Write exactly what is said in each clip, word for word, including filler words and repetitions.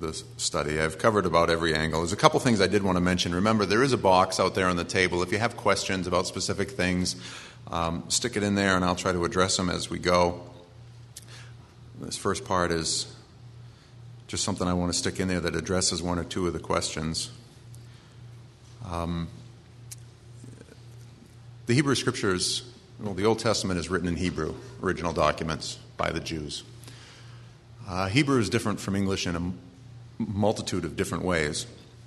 the study. I've covered about every angle. There's a couple things I did want to mention. Remember, there is a box out there on the table. If you have questions about specific things, um, stick it in there, and I'll try to address them as we go. This first part is just something I want to stick in there that addresses one or two of the questions. Um, the Hebrew Scriptures, well, the Old Testament is written in Hebrew, original documents by the Jews. Uh, Hebrew is different from English in a multitude of different ways.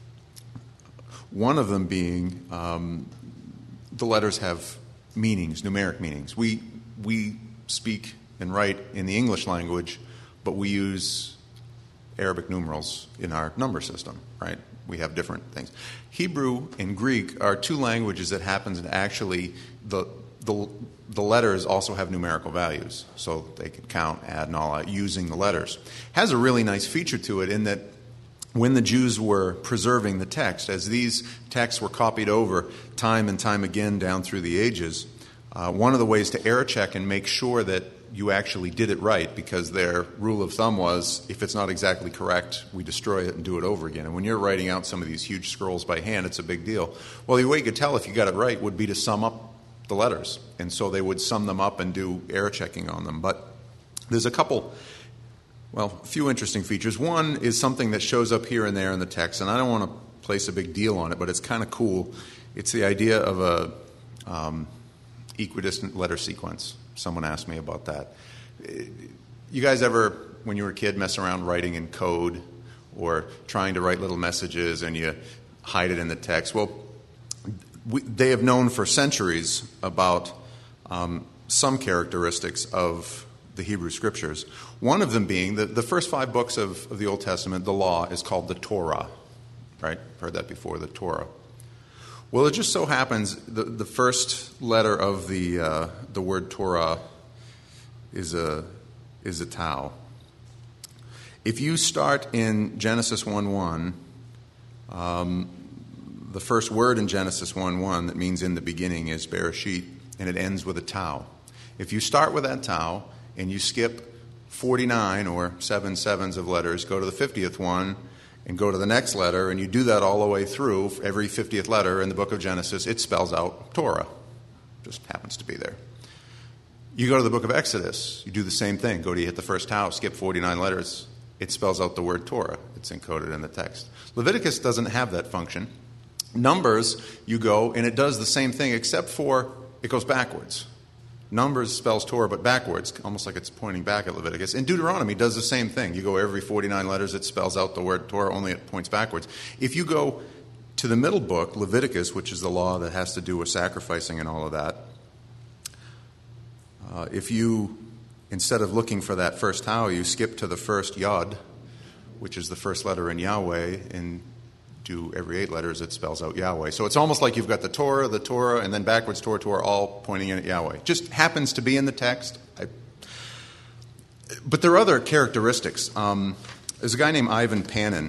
One of them being um, the letters have meanings, numeric meanings. We we speak and write in the English language, but we use Arabic numerals in our number system, right? We have different things. Hebrew and Greek are two languages that happen to actually, the the the letters also have numerical values, so they can count, add, and all that using the letters. Has a really nice feature to it in that when the Jews were preserving the text, as these texts were copied over time and time again down through the ages, uh, one of the ways to error check and make sure that you actually did it right, because their rule of thumb was, if it's not exactly correct, we destroy it and do it over again. And when you're writing out some of these huge scrolls by hand, it's a big deal. Well, the way you could tell if you got it right would be to sum up the letters. And so they would sum them up and do error checking on them. But there's a couple, well, a few interesting features. One is something that shows up here and there in the text, and I don't want to place a big deal on it, but it's kind of cool. It's the idea of a um, equidistant letter sequence. Someone asked me about that. You guys ever, when you were a kid, mess around writing in code or trying to write little messages and you hide it in the text? Well, we, they have known for centuries about um, some characteristics of the Hebrew Scriptures. One of them being that the first five books of, of the Old Testament, the law, is called the Torah. Right? Heard that before, the Torah. Well, it just so happens the, the first letter of the uh, the word Torah is a is a tau. If you start in Genesis one one, um, the first word in Genesis one one that means in the beginning is Bereshit, and it ends with a tau. If you start with that tau and you skip forty-nine or seven sevens of letters, go to the fiftieth one, and go to the next letter, and you do that all the way through, every fiftieth letter in the book of Genesis, it spells out Torah. Just happens to be there. You go to the book of Exodus, you do the same thing. Go to, you hit the first tau, skip forty-nine letters, it spells out the word Torah. It's encoded in the text. Leviticus doesn't have that function. Numbers, you go, and it does the same thing, except for it goes backwards. Numbers spells Torah, but backwards, almost like it's pointing back at Leviticus. And Deuteronomy does the same thing. You go every forty-nine letters, it spells out the word Torah, only it points backwards. If you go to the middle book, Leviticus, which is the law that has to do with sacrificing and all of that, uh, if you, instead of looking for that first tau, you skip to the first yod, which is the first letter in Yahweh, and do every eight letters, it spells out Yahweh. So it's almost like you've got the Torah, the Torah, and then backwards Torah, Torah, all pointing in at Yahweh. Just happens to be in the text. I, but there are other characteristics. Um, there's a guy named Ivan Panin.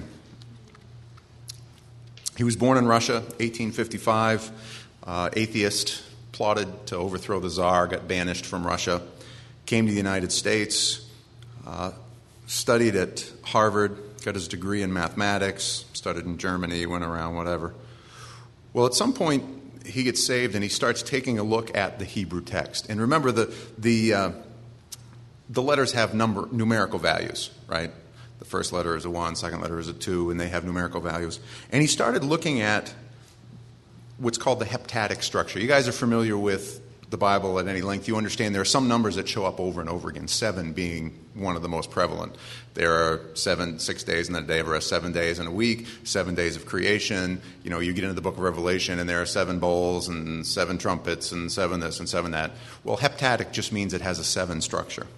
He was born in Russia, eighteen fifty-five, uh, atheist, plotted to overthrow the Tsar, got banished from Russia, came to the United States, uh, studied at Harvard, got his degree in mathematics, studied in Germany, went around, whatever. Well, at some point, he gets saved and he starts taking a look at the Hebrew text. And remember, the the uh, the letters have number numerical values, right? The first letter is a one, second letter is a two, and they have numerical values. And he started looking at what's called the heptadic structure. You guys are familiar with the Bible at any length. You understand there are some numbers that show up over and over again, seven being one of the most prevalent. There are seven, six days in a day, or seven days in a week, seven days of creation. You know, you get into the book of Revelation and there are seven bowls and seven trumpets and seven this and seven that. Well, heptadic just means it has a seven structure.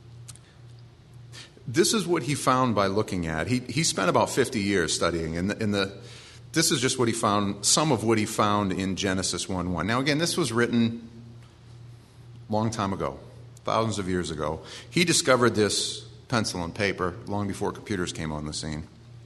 This is what he found by looking at. He he spent about fifty years studying, and in, in the this is just what he found, some of what he found in Genesis one one. Now, again, this was written long time ago, thousands of years ago. He discovered this pencil and paper long before computers came on the scene.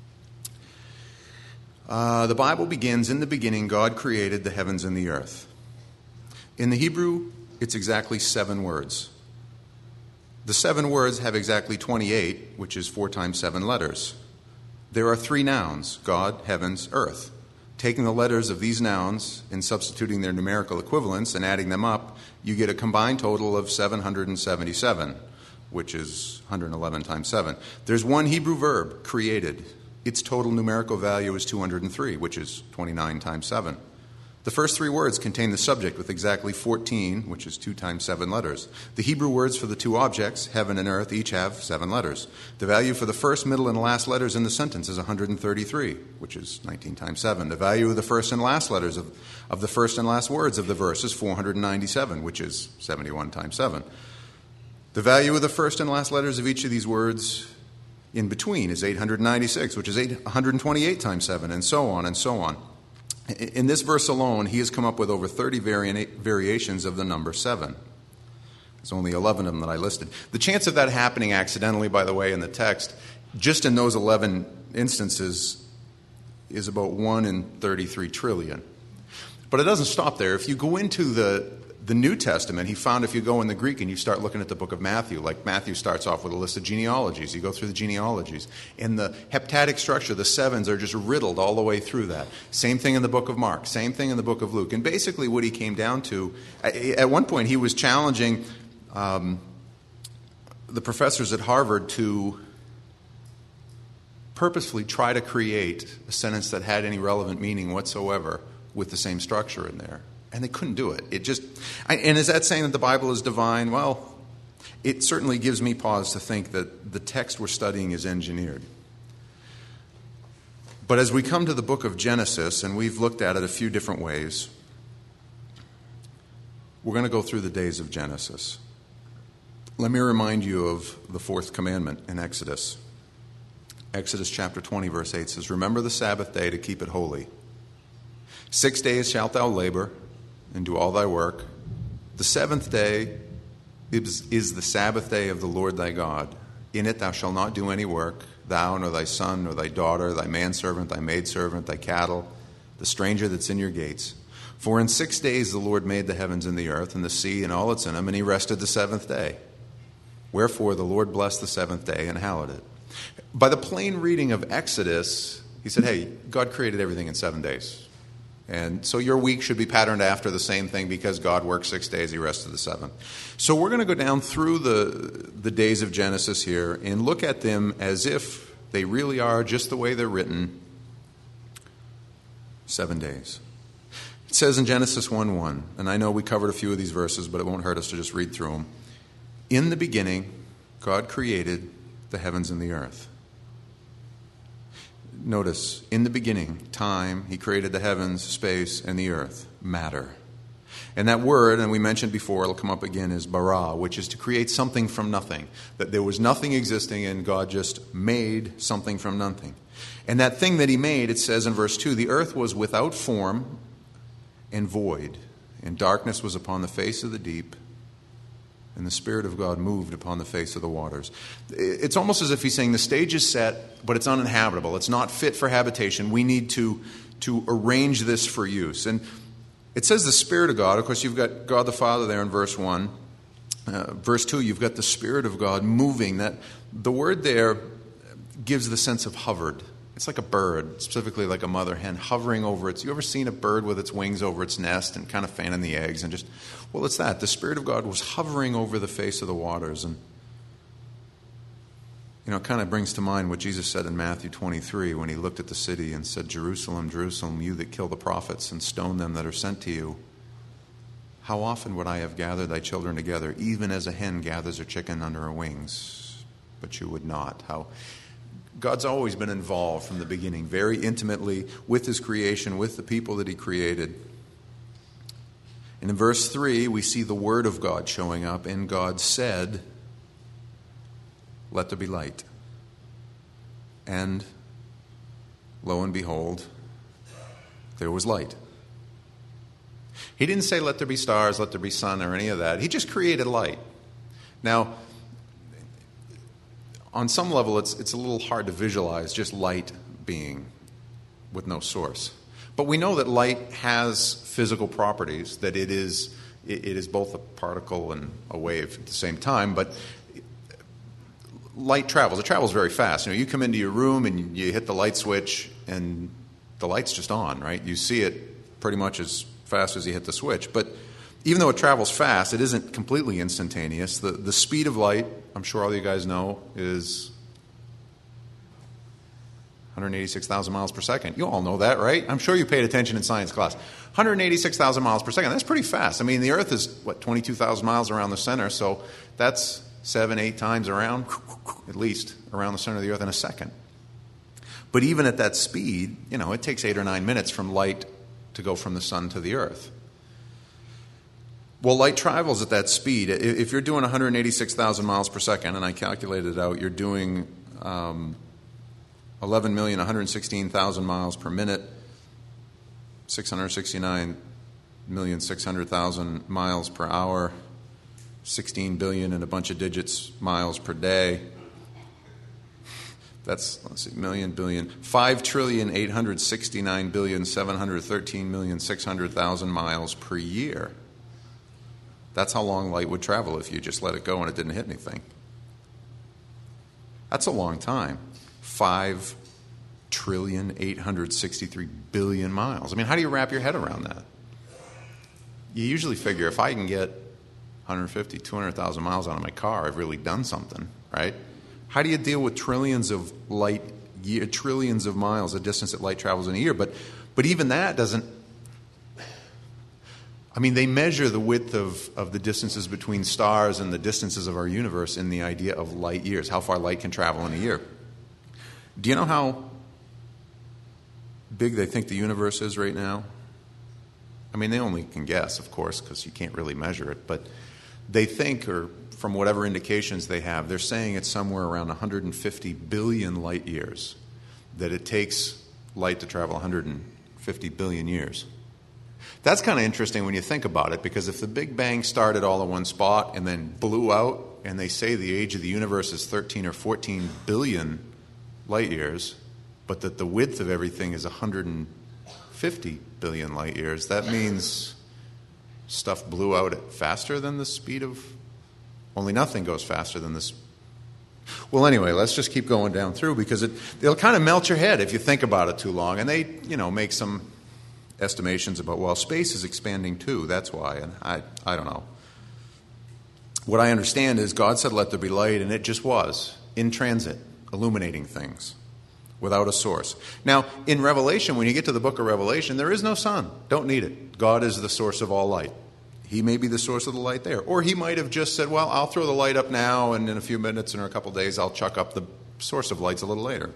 Uh, the Bible begins, in the beginning, God created the heavens and the earth. In the Hebrew, it's exactly seven words. The seven words have exactly twenty-eight, which is four times seven letters. there are three nouns: God, heavens, earth. Taking the letters of these nouns and substituting their numerical equivalents and adding them up, you get a combined total of seven hundred seventy-seven, which is one hundred eleven times seven. There's one Hebrew verb, created. Its total numerical value is two hundred three, which is twenty-nine times seven. The first three words contain the subject with exactly fourteen, which is two times seven letters. The Hebrew words for the two objects, heaven and earth, each have seven letters. The value for the first, middle, and last letters in the sentence is one hundred thirty-three, which is nineteen times seven. The value of the first and last letters of, of the first and last words of the verse is four hundred ninety-seven, which is seventy-one times seven. The value of the first and last letters of each of these words in between is eight hundred ninety-six, which is one hundred twenty-eight times seven, and so on and so on. In this verse alone, he has come up with over thirty vari- variations of the number seven. There's only eleven of them that I listed. The chance of that happening accidentally, by the way, in the text, just in those eleven instances, is about one in thirty-three trillion. But it doesn't stop there. If you go into the The New Testament, he found if you go in the Greek and you start looking at the book of Matthew, like Matthew starts off with a list of genealogies. You go through the genealogies. In the heptadic structure, the sevens are just riddled all the way through that. Same thing in the book of Mark. Same thing in the book of Luke. And basically what he came down to, at one point he was challenging um, the professors at Harvard to purposefully try to create a sentence that had any relevant meaning whatsoever with the same structure in there. And they couldn't do it. It just, I, and is that saying that the Bible is divine? Well, it certainly gives me pause to think that the text we're studying is engineered. But as we come to the book of Genesis, and we've looked at it a few different ways, we're going to go through the days of Genesis. Let me remind you of the fourth commandment in Exodus. Exodus chapter twenty, verse eight says, "Remember the Sabbath day to keep it holy. Six days shalt thou labor and do all thy work. The seventh day is, is the Sabbath day of the Lord thy God. In it thou shalt not do any work, thou, nor thy son, nor thy daughter, thy manservant, thy maidservant, thy cattle, the stranger that's in your gates. For in six days the Lord made the heavens and the earth and the sea and all that's in them, and he rested the seventh day. Wherefore the Lord blessed the seventh day and hallowed it." By the plain reading of Exodus, he said, hey, God created everything in seven days. And so your week should be patterned after the same thing because God worked six days, he rested the seventh. So we're going to go down through the, the days of Genesis here and look at them as if they really are just the way they're written, seven days. It says in Genesis one one, and I know we covered a few of these verses, but it won't hurt us to just read through them. "In the beginning, God created the heavens and the earth." Notice, in the beginning, time, he created the heavens, space, and the earth, matter. And that word, and we mentioned before, it'll come up again, is bara, which is to create something from nothing. That there was nothing existing and God just made something from nothing. And that thing that he made, it says in verse two, "The earth was without form and void, and darkness was upon the face of the deep, and the Spirit of God moved upon the face of the waters." It's almost as if he's saying the stage is set, but it's uninhabitable. It's not fit for habitation. We need to, to arrange this for use. And it says the Spirit of God. Of course, you've got God the Father there in verse one. Uh, verse two, you've got the Spirit of God moving. That the word there gives the sense of hovered. It's like a bird, specifically like a mother hen, hovering over its... You ever seen a bird with its wings over its nest and kind of fanning the eggs and just... Well, it's that. The Spirit of God was hovering over the face of the waters. And, you know, it kind of brings to mind what Jesus said in Matthew twenty-three when he looked at the city and said, "Jerusalem, Jerusalem, you that kill the prophets and stone them that are sent to you, how often would I have gathered thy children together, even as a hen gathers her chicken under her wings, but you would not." How God's always been involved from the beginning, very intimately with his creation, with the people that he created. And in verse three, we see the word of God showing up, and God said, "Let there be light." And lo and behold, there was light. He didn't say, "Let there be stars, let there be sun," or any of that. He just created light. Now, on some level, it's it's a little hard to visualize just light being with no source. But we know that light has physical properties, that it is it is both a particle and a wave at the same time. But light travels. It travels very fast. You know, you come into your room and you hit the light switch and the light's just on, right? You see it pretty much as fast as you hit the switch. But even though it travels fast, it isn't completely instantaneous. The, the speed of light, I'm sure all you guys know, is one hundred eighty-six thousand miles per second. You all know that, right? I'm sure you paid attention in science class. one hundred eighty-six thousand miles per second. That's pretty fast. I mean, the Earth is, what, twenty-two thousand miles around the center, so that's seven, eight times around, at least, around the center of the Earth in a second. But even at that speed, you know, it takes eight or nine minutes from light to go from the sun to the Earth. Well, light travels at that speed. If you're doing one hundred eighty-six thousand miles per second, and I calculated it out, you're doing um, eleven million one hundred sixteen thousand miles per minute, six hundred sixty-nine million six hundred thousand miles per hour, sixteen billion and a bunch of digits miles per day. That's, let's see, million, billion, five trillion eight hundred sixty-nine billion seven hundred thirteen million six hundred thousand miles per year. That's how long light would travel if you just let it go and it didn't hit anything. That's a long time. five trillion eight hundred sixty-three billion miles. I mean, how do you wrap your head around that? You usually figure if I can get one hundred fifty, two hundred thousand miles out of my car, I've really done something, right? How do you deal with trillions of light year, trillions of miles, the distance that light travels in a year? But, but even that doesn't. I mean, they measure the width of, of the distances between stars and the distances of our universe in the idea of light years, how far light can travel in a year. Do you know how big they think the universe is right now? I mean, they only can guess, of course, because you can't really measure it. But they think, or from whatever indications they have, they're saying it's somewhere around one hundred fifty billion light years, that it takes light to travel one hundred fifty billion years. That's kind of interesting when you think about it, because if the Big Bang started all in one spot and then blew out, and they say the age of the universe is thirteen or fourteen billion light years, but that the width of everything is one hundred fifty billion light years, that means stuff blew out at faster than the speed of... Only nothing goes faster than this. Well, anyway, let's just keep going down through, because it, they'll kind of melt your head if you think about it too long. And they, you know, make some estimations about, well, space is expanding too, that's why. And I, I don't know. What I understand is God said, let there be light, and it just was, in transit, illuminating things without a source. Now, in Revelation, when you get to the book of Revelation, there is no sun. Don't need it. God is the source of all light. He may be the source of the light there. Or he might have just said, well, I'll throw the light up now, and in a few minutes or a couple days, I'll chuck up the source of lights a little later.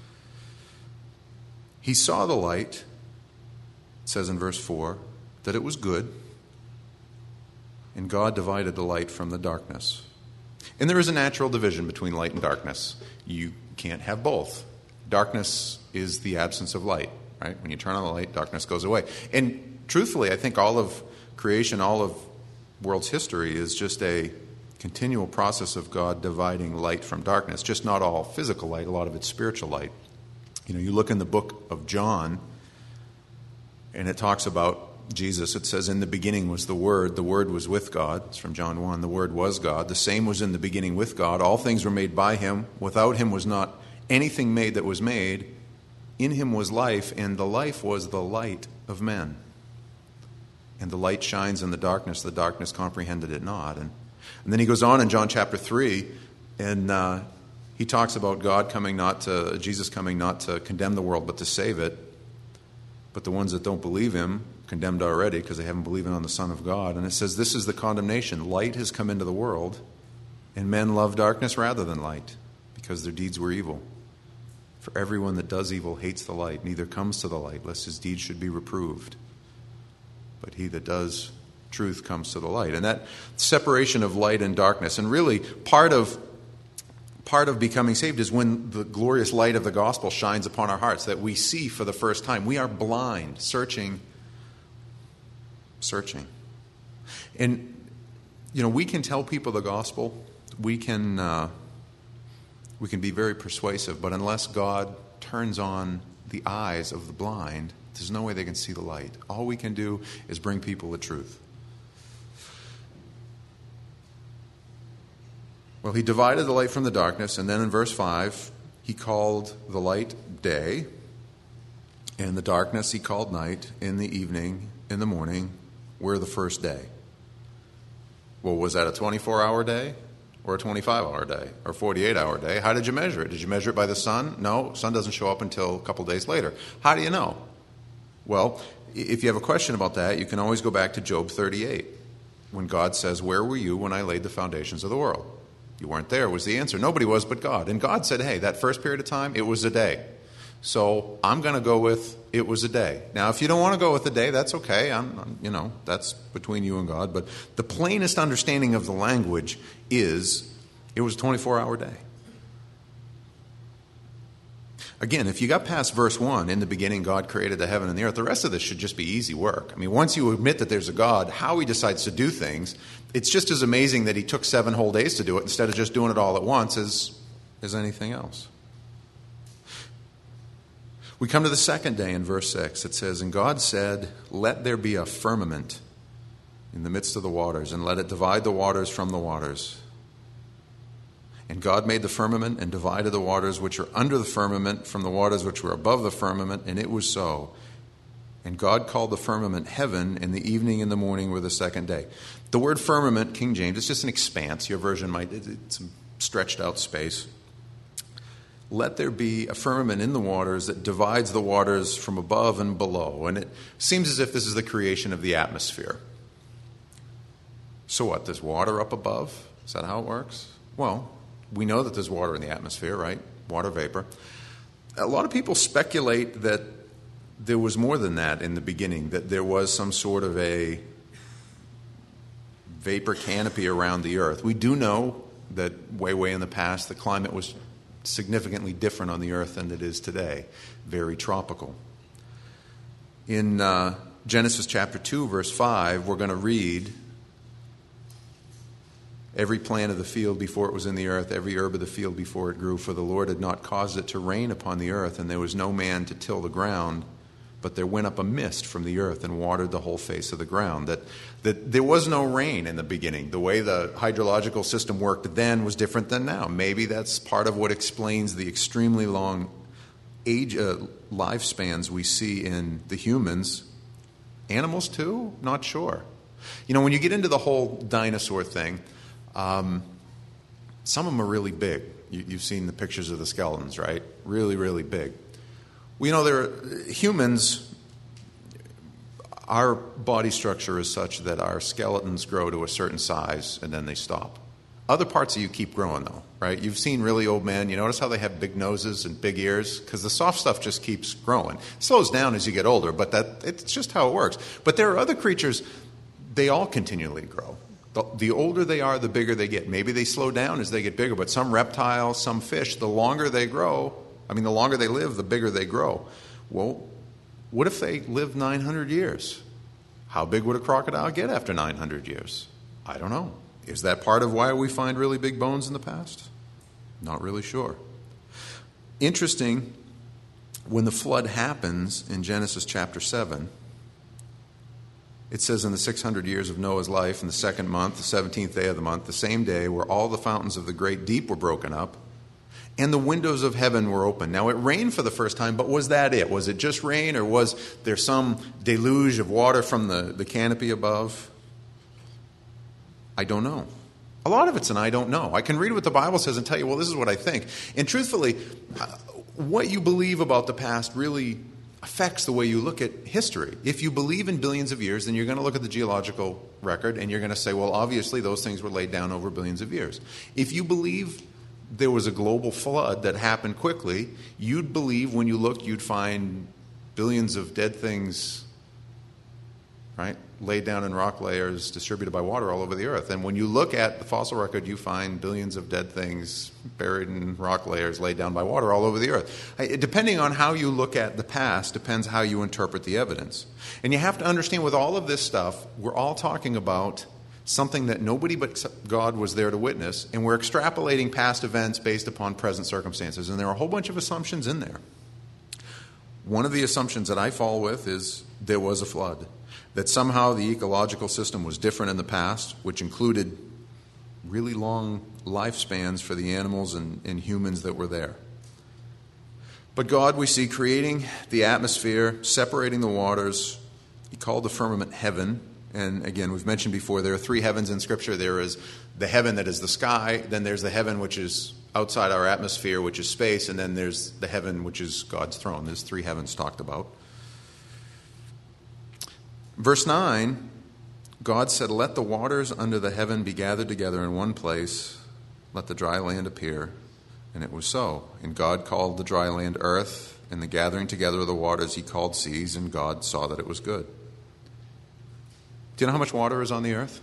He saw the light, it says in verse four, that it was good, and God divided the light from the darkness. And there is a natural division between light and darkness. You can't have both. Darkness is the absence of light, right? When you turn on the light, darkness goes away. And truthfully, I think all of creation, all of world's history is just a continual process of God dividing light from darkness. Just not all physical light, a lot of it's spiritual light. You know, you look in the book of John, and it talks about Jesus. It says, in the beginning was the Word. The Word was with God. It's from John one. The Word was God. The same was in the beginning with God. All things were made by him. Without him was not anything made that was made. In him was life, and the life was the light of men. And the light shines in the darkness. The darkness comprehended it not. And, and then he goes on in John chapter three, and uh, he talks about God coming not to, Jesus coming not to condemn the world, but to save it. But the ones that don't believe him, condemned already because they haven't believed on the Son of God. And it says, this is the condemnation. Light has come into the world, and men love darkness rather than light, because their deeds were evil. For everyone that does evil hates the light, neither comes to the light, lest his deeds should be reproved. But he that does truth comes to the light. And that separation of light and darkness, and really part of part of becoming saved is when the glorious light of the gospel shines upon our hearts, that we see for the first time. We are blind, searching, searching. And, you know, we can tell people the gospel. We can, uh, we can be very persuasive, but unless God turns on the eyes of the blind, there's no way they can see the light. All we can do is bring people the truth. Well, he divided the light from the darkness, and then in verse five, he called the light day, and the darkness he called night. In the evening, in the morning, we're the first day. Well, was that a twenty-four hour day? Or a twenty-five hour day? Or a forty-eight hour day? How did you measure it? Did you measure it by the sun? No, sun doesn't show up until a couple days later. How do you know? Well, if you have a question about that, you can always go back to Job thirty-eight, when God says, "Where were you when I laid the foundations of the world?" You weren't there, was the answer. Nobody was but God. And God said, hey, that first period of time, it was a day. So I'm going to go with it was a day. Now, if you don't want to go with a day, that's okay. I'm, I'm, you know, that's between you and God. But the plainest understanding of the language is it was a twenty-four hour day. Again, if you got past verse one, in the beginning God created the heaven and the earth, the rest of this should just be easy work. I mean, once you admit that there's a God, how he decides to do things, it's just as amazing that he took seven whole days to do it instead of just doing it all at once as, as anything else. We come to the second day in verse six. It says, "And God said, let there be a firmament in the midst of the waters, and let it divide the waters from the waters. And God made the firmament and divided the waters which are under the firmament from the waters which were above the firmament, and it was so. And God called the firmament heaven, and the evening and the morning were the second day." The word firmament, King James, it's just an expanse. Your version might, it's a stretched out space. Let there be a firmament in the waters that divides the waters from above and below. And it seems as if this is the creation of the atmosphere. So what, there's water up above? Is that how it works? Well, we know that there's water in the atmosphere, right? Water vapor. A lot of people speculate that there was more than that in the beginning, that there was some sort of a vapor canopy around the earth. We do know that way, way in the past, the climate was significantly different on the earth than it is today. Very tropical. In uh, Genesis chapter two, verse five, we're going to read, "Every plant of the field before it was in the earth, every herb of the field before it grew, for the Lord had not caused it to rain upon the earth, and there was no man to till the ground. But there went up a mist from the earth and watered the whole face of the ground." That, that there was no rain in the beginning. The way the hydrological system worked then was different than now. Maybe that's part of what explains the extremely long age uh, lifespans we see in the humans. Animals too? Not sure. You know, when you get into the whole dinosaur thing, um, some of them are really big. You, you've seen the pictures of the skeletons, right? Really, really big. Well, you know, there are, humans, our body structure is such that our skeletons grow to a certain size and then they stop. Other parts of you keep growing, though, right? You've seen really old men. You notice how they have big noses and big ears? Because the soft stuff just keeps growing. It slows down as you get older, but that it's just how it works. But there are other creatures, they all continually grow. The, the older they are, the bigger they get. Maybe they slow down as they get bigger, but some reptiles, some fish, the longer they grow, I mean, the longer they live, the bigger they grow. Well, what if they live nine hundred years? How big would a crocodile get after nine hundred years? I don't know. Is that part of why we find really big bones in the past? Not really sure. Interesting, when the flood happens in Genesis chapter seven, it says, "In the six hundred years of Noah's life, in the second month, the seventeenth day of the month, the same day where all the fountains of the great deep were broken up, and the windows of heaven were open." Now, it rained for the first time, but was that it? Was it just rain, or was there some deluge of water from the, the canopy above? I don't know. A lot of it's an I don't know. I can read what the Bible says and tell you, well, this is what I think. And truthfully, what you believe about the past really affects the way you look at history. If you believe in billions of years, then you're going to look at the geological record and you're going to say, well, obviously those things were laid down over billions of years. If you believe there was a global flood that happened quickly, you'd believe when you looked you'd find billions of dead things, right, laid down in rock layers distributed by water all over the earth. And when you look at the fossil record, you find billions of dead things buried in rock layers laid down by water all over the earth. Depending on how you look at the past depends how you interpret the evidence. And you have to understand, with all of this stuff, we're all talking about something that nobody but God was there to witness, and we're extrapolating past events based upon present circumstances. And there are a whole bunch of assumptions in there. One of the assumptions that I fall with is there was a flood, that somehow the ecological system was different in the past, which included really long lifespans for the animals and, and humans that were there. But God, we see, creating the atmosphere, separating the waters. He called the firmament heaven. And again, we've mentioned before, there are three heavens in Scripture. There is the heaven that is the sky, then there's the heaven which is outside our atmosphere, which is space, and then there's the heaven which is God's throne. There's three heavens talked about. Verse nine, God said, "Let the waters under the heaven be gathered together in one place. Let the dry land appear." And it was so. And God called the dry land earth, and the gathering together of the waters he called seas, and God saw that it was good. Do you know how much water is on the earth?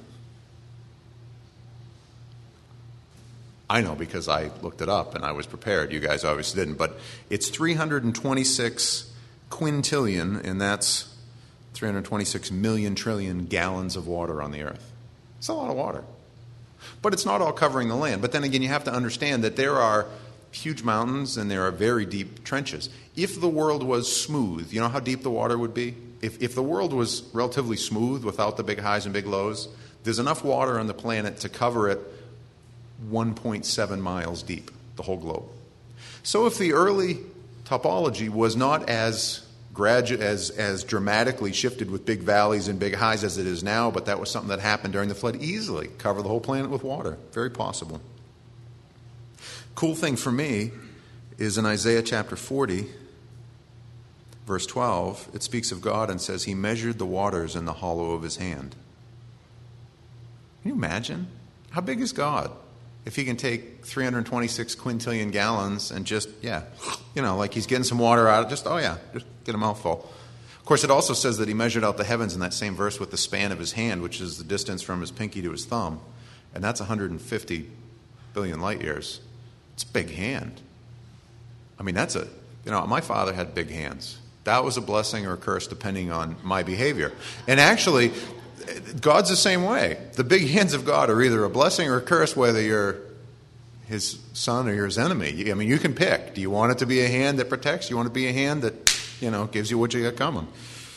I know because I looked it up and I was prepared. You guys obviously didn't. But it's three hundred twenty-six quintillion, and that's three hundred twenty-six million trillion gallons of water on the earth. It's a lot of water. But it's not all covering the land. But then again, you have to understand that there are huge mountains and there are very deep trenches. If the world was smooth, you know how deep the water would be? If, if the world was relatively smooth without the big highs and big lows, there's enough water on the planet to cover it one point seven miles deep, the whole globe. So if the early topology was not as gradu- as as dramatically shifted with big valleys and big highs as it is now, but that was something that happened during the flood, easily cover the whole planet with water. Very possible. Cool thing for me is in Isaiah chapter forty, verse twelve, it speaks of God and says he measured the waters in the hollow of his hand. Can you imagine? How big is God? If he can take three hundred twenty-six quintillion gallons and just, yeah, you know, like he's getting some water out of just, oh yeah, just get a mouthful. Of course, it also says that he measured out the heavens in that same verse with the span of his hand, which is the distance from his pinky to his thumb. And that's one hundred fifty billion light years. It's a big hand. I mean, that's a, you know, my father had big hands. That was a blessing or a curse depending on my behavior. And actually, God's the same way. The big hands of God are either a blessing or a curse, whether you're his son or you're his enemy. I mean, you can pick. Do you want it to be a hand that protects? Do you want it to be a hand that, you know, gives you what you got coming?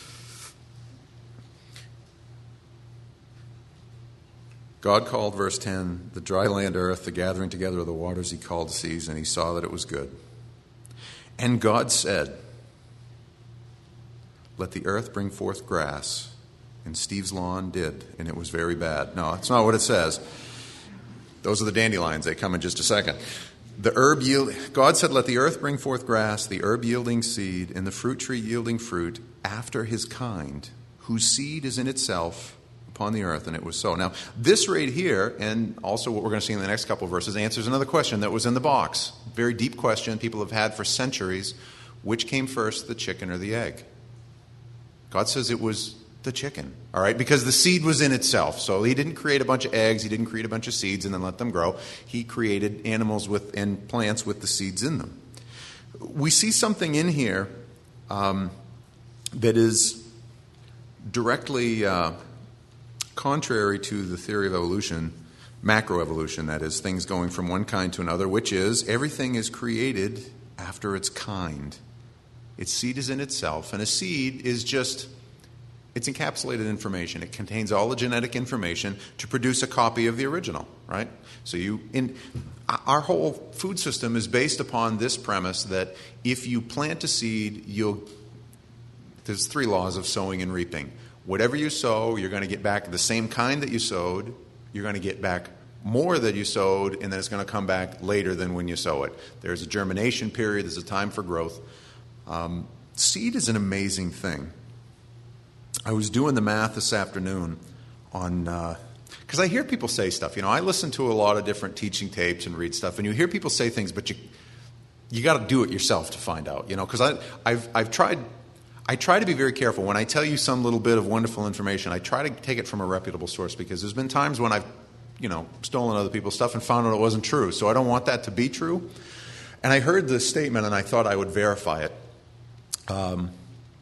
God called, verse ten, the dry land earth, the gathering together of the waters he called seas, and he saw that it was good. And God said, "Let the earth bring forth grass." And Steve's lawn did, and it was very bad. No, that's not what it says. Those are the dandelions. They come in just a second. The herb yield, God said, "Let the earth bring forth grass, the herb yielding seed, and the fruit tree yielding fruit after his kind, whose seed is in itself upon the earth." And it was so. Now, this right here, and also what we're going to see in the next couple of verses, answers another question that was in the box. Very deep question people have had for centuries. Which came first, the chicken or the egg? God says it was the chicken, all right, because the seed was in itself. So he didn't create a bunch of eggs, he didn't create a bunch of seeds and then let them grow. He created animals with and plants with the seeds in them. We see something in here um, that is directly uh, contrary to the theory of evolution, macroevolution, that is, things going from one kind to another, which is everything is created after its kind. Its seed is in itself, and a seed is just... it's encapsulated information. It contains all the genetic information to produce a copy of the original, right? So you, in our whole food system is based upon this premise that if you plant a seed, you'll. There's three laws of sowing and reaping. Whatever you sow, you're going to get back the same kind that you sowed. You're going to get back more that you sowed, and then it's going to come back later than when you sow it. There's a germination period. There's a time for growth. Um, seed is an amazing thing. I was doing the math this afternoon on, because uh, I hear people say stuff. You know, I listen to a lot of different teaching tapes and read stuff, and you hear people say things, but you you got to do it yourself to find out. You know, because I I've I've tried. I try to be very careful when I tell you some little bit of wonderful information. I try to take it from a reputable source because there's been times when I've, you know, stolen other people's stuff and found out it wasn't true. So I don't want that to be true. And I heard this statement, and I thought I would verify it. Um,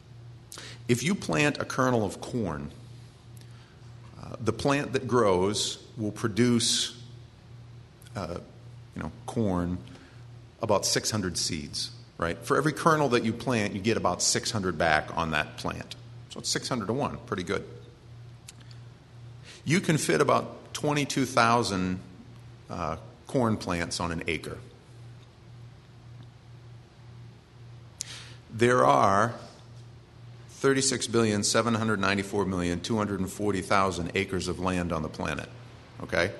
If you plant a kernel of corn, uh, the plant that grows will produce, uh, you know, corn about six hundred seeds, right? For every kernel that you plant, you get about six hundred back on that plant. So it's six hundred to one, pretty good. You can fit about twenty-two thousand uh, corn plants on an acre. There are thirty-six billion, seven hundred ninety-four million, two hundred forty thousand acres of land on the planet. Okay?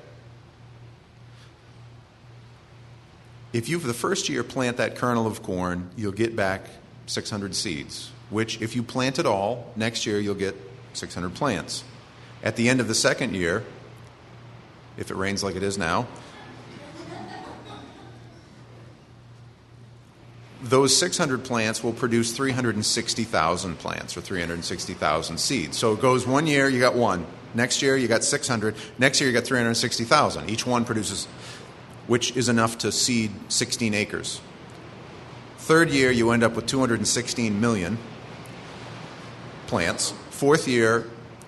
If you, for the first year, plant that kernel of corn, you'll get back six hundred seeds, which, if you plant it all, next year you'll get six hundred plants. At the end of the second year, if it rains like it is now, those six hundred plants will produce three hundred sixty thousand plants, or three hundred sixty thousand seeds. So it goes one year, you got one. Next year, you got six hundred. Next year, you got three hundred sixty thousand. Each one produces, which is enough to seed sixteen acres. Third year, you end up with two hundred sixteen million plants. Fourth year,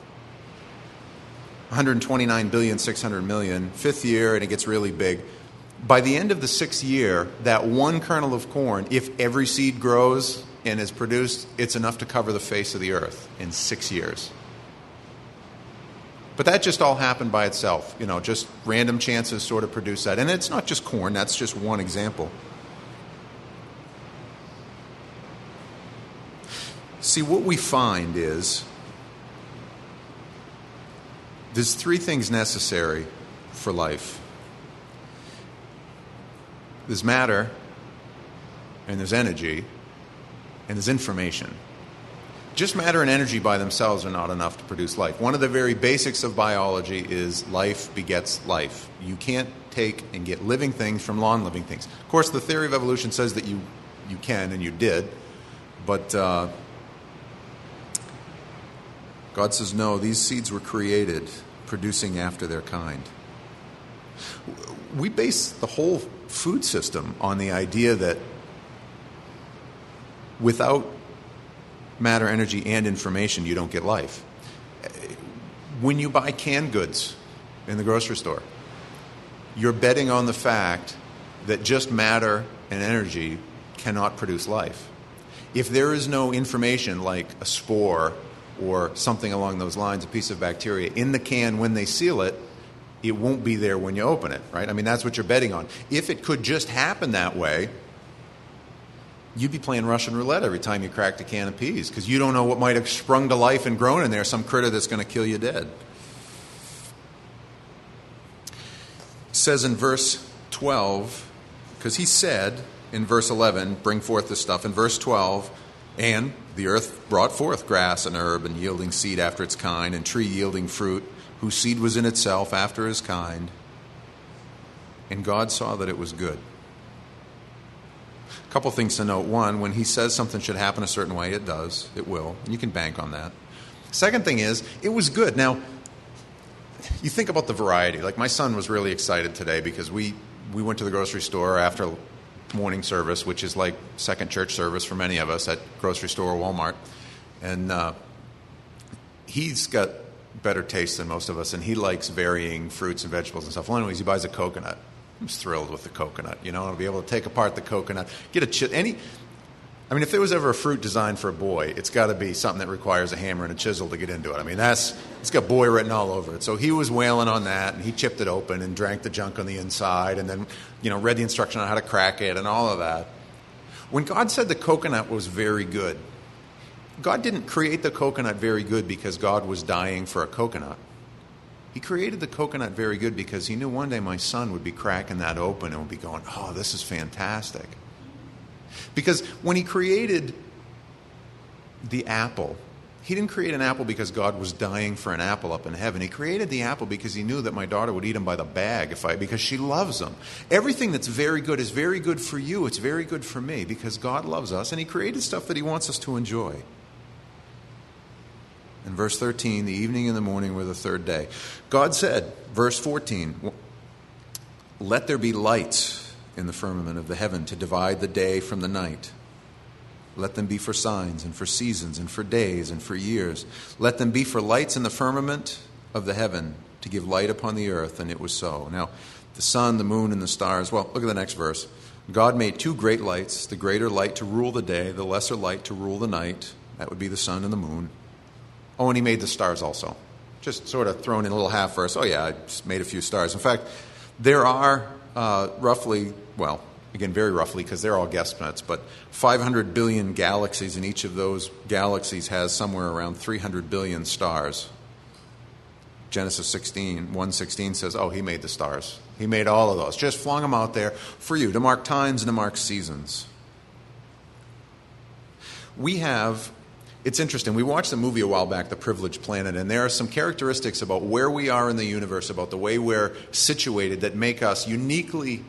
one hundred twenty-nine billion, six hundred million. Fifth year, and it gets really big. By the end of the sixth year, that one kernel of corn, if every seed grows and is produced, it's enough to cover the face of the earth in six years. But that just all happened by itself. You know, just random chances sort of produce that. And it's not just corn, that's just one example. See, what we find is there's three things necessary for life. There's matter, and there's energy, and there's information. Just matter and energy by themselves are not enough to produce life. One of the very basics of biology is life begets life. You can't take and get living things from non-living things. Of course, the theory of evolution says that you, you can, and you did, but uh, God says, no, these seeds were created producing after their kind. We base the whole food system on the idea that without matter, energy, and information, you don't get life. When you buy canned goods in the grocery store, you're betting on the fact that just matter and energy cannot produce life. If there is no information like a spore or something along those lines, a piece of bacteria, in the can when they seal it, it won't be there when you open it, right? I mean, that's what you're betting on. If it could just happen that way, you'd be playing Russian roulette every time you cracked a can of peas, because you don't know what might have sprung to life and grown in there, some critter that's going to kill you dead. It says in verse twelve, because he said in verse eleven, bring forth this stuff. In verse twelve, and the earth brought forth grass and herb, and yielding seed after its kind, and tree yielding fruit, whose seed was in itself after his kind. And God saw that it was good. A couple things to note. One, when he says something should happen a certain way, it does. It will. And you can bank on that. Second thing is, it was good. Now, you think about the variety. Like, my son was really excited today because we, we went to the grocery store after morning service, which is like second church service for many of us at grocery store or Walmart. And uh, he's got better taste than most of us, and he likes varying fruits and vegetables and stuff. Well, anyways, he buys a coconut. I'm just thrilled with the coconut, you know, to be able to take apart the coconut, get a chip. Any, I mean, if there was ever a fruit designed for a boy, it's got to be something that requires a hammer and a chisel to get into it. I mean, that's, it's got boy written all over it. So he was wailing on that, and he chipped it open and drank the junk on the inside, and then, you know, read the instruction on how to crack it and all of that. When God said the coconut was very good, God didn't create the coconut very good because God was dying for a coconut. He created the coconut very good because he knew one day my son would be cracking that open and would be going, oh, this is fantastic. Because when he created the apple, he didn't create an apple because God was dying for an apple up in heaven. He created the apple because he knew that my daughter would eat him by the bag if I, because she loves him. Everything that's very good is very good for you. It's very good for me because God loves us, and he created stuff that he wants us to enjoy. In verse thirteen, the evening and the morning were the third day. God said, verse fourteen, let there be lights in the firmament of the heaven to divide the day from the night. Let them be for signs and for seasons and for days and for years. Let them be for lights in the firmament of the heaven to give light upon the earth. And it was so. Now, the sun, the moon, and the stars. Well, look at the next verse. God made two great lights, the greater light to rule the day, the lesser light to rule the night. That would be the sun and the moon. Oh, and he made the stars also. Just sort of thrown in a little half verse. Oh, yeah, I just made a few stars. In fact, there are uh, roughly, well, again, very roughly, because they're all guesstimates, but five hundred billion galaxies, and each of those galaxies has somewhere around three hundred billion stars. Genesis sixteen, one sixteen says, oh, he made the stars. He made all of those. Just flung them out there for you to mark times and to mark seasons. We have, it's interesting, we watched a movie a while back, The Privileged Planet, and there are some characteristics about where we are in the universe, about the way we're situated, that make us uniquely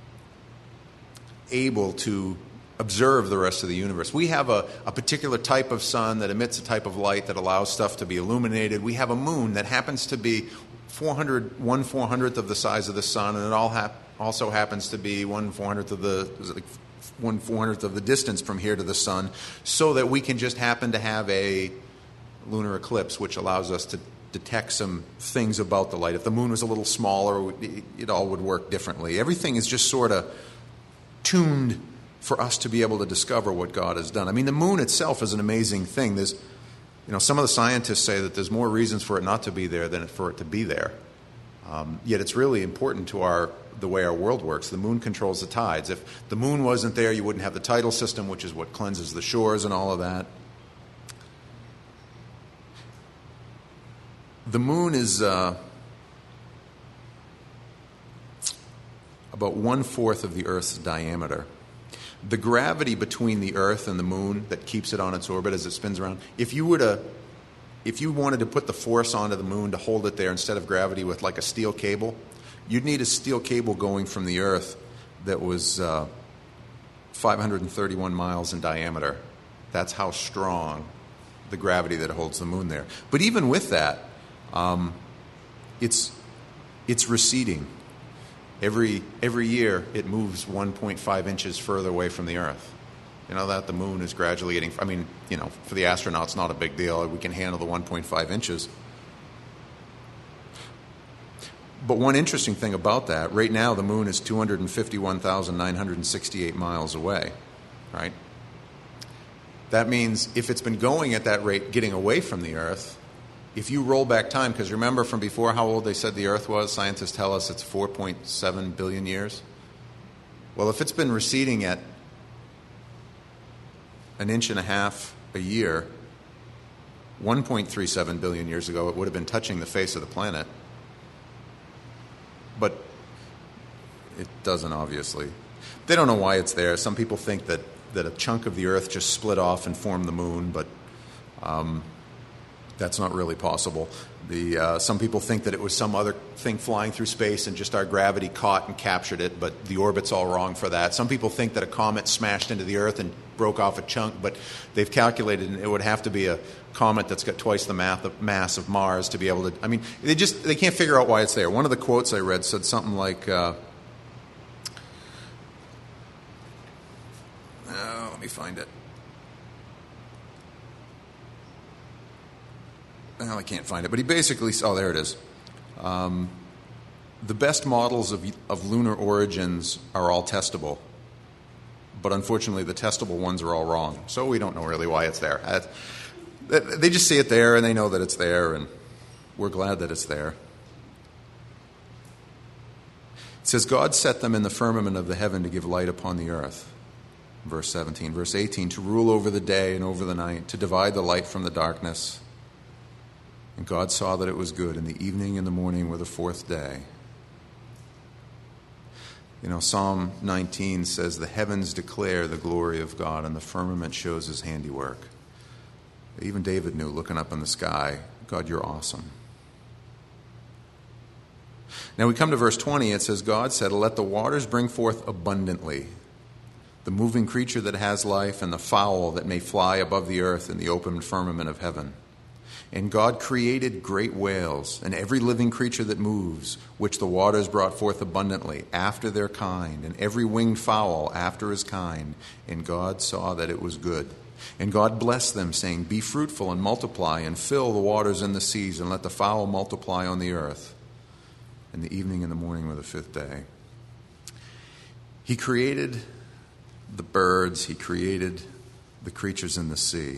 able to observe the rest of the universe. We have a, a particular type of sun that emits a type of light that allows stuff to be illuminated. We have a moon that happens to be four hundred, one four hundredth of the size of the sun, and it all hap- also happens to be one four hundredth of the is it like one four hundredth of the distance from here to the sun, so that we can just happen to have a lunar eclipse, which allows us to detect some things about the light. If the moon was a little smaller, it, it all would work differently. Everything is just sort of tuned for us to be able to discover what God has done. I mean, the moon itself is an amazing thing. There's, you know, some of the scientists say that there's more reasons for it not to be there than for it to be there. Um, yet it's really important to our the way our world works. The moon controls the tides. If the moon wasn't there, you wouldn't have the tidal system, which is what cleanses the shores and all of that. The moon is uh, about one-fourth of the Earth's diameter. The gravity between the Earth and the moon that keeps it on its orbit as it spins around, if you were to, if you wanted to put the force onto the moon to hold it there instead of gravity with like a steel cable, you'd need a steel cable going from the Earth that was uh, five hundred thirty-one miles in diameter. That's how strong the gravity that holds the moon there. But even with that, um, it's it's receding. Every every year, it moves one point five inches further away from the Earth. You know that the moon is gradually getting. I mean, you know, for the astronauts, not a big deal. We can handle the one point five inches. But one interesting thing about that, right now, the moon is two hundred fifty-one thousand nine hundred sixty-eight miles away, right? That means if it's been going at that rate, getting away from the Earth, if you roll back time, because remember from before how old they said the Earth was, scientists tell us it's four point seven billion years. Well, if it's been receding at an inch and a half a year, one point three seven billion years ago, it would have been touching the face of the planet. But it doesn't, obviously. They don't know why it's there. Some people think that, that a chunk of the Earth just split off and formed the moon, but um, that's not really possible. The, uh, some people think that it was some other thing flying through space and just our gravity caught and captured it, but the orbit's all wrong for that. Some people think that a comet smashed into the Earth and broke off a chunk, but they've calculated it would have to be a comet that's got twice the mass of Mars to be able to... I mean, they just they can't figure out why it's there. One of the quotes I read said something like... Uh, oh, let me find it. Well, I can't find it, but he basically... Oh, there it is. Um, the best models of, of lunar origins are all testable, but unfortunately the testable ones are all wrong, so we don't know really why it's there. Uh, they just see it there, and they know that it's there, and we're glad that it's there. It says, God set them in the firmament of the heaven to give light upon the earth. Verse seventeen. Verse eighteen, to rule over the day and over the night, to divide the light from the darkness. And God saw that it was good, and the evening and the morning were the fourth day. You know, Psalm nineteen says, the heavens declare the glory of God, and the firmament shows his handiwork. Even David knew, looking up in the sky, God, you're awesome. Now we come to verse twenty. It says, God said, let the waters bring forth abundantly the moving creature that has life and the fowl that may fly above the earth in the open firmament of heaven. And God created great whales and every living creature that moves, which the waters brought forth abundantly after their kind, and every winged fowl after his kind. And God saw that it was good. And God blessed them, saying, be fruitful and multiply, and fill the waters in the seas, and let the fowl multiply on the earth. And the evening and the morning were the fifth day. He created the birds. He created the creatures in the sea.